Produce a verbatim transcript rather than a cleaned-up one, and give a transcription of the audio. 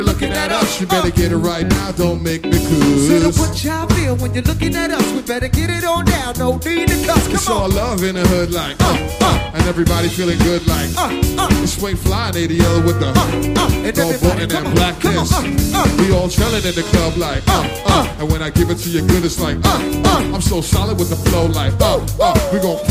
looking at us, you better get it right now, don't make me cruise. So what y'all feel when you're looking at us, we better get it on down, no need to cuss, come it's on. all love in the hood like, uh, uh, and everybody feeling good like, uh, uh, the swing fly, they the yellow with the, uh, uh, and gold button and blackness. Uh, uh, we all chillin' in the club like, uh, uh, and when I give it to you good, it's like, uh, uh, I'm so solid with the flow like, uh, uh, we gon'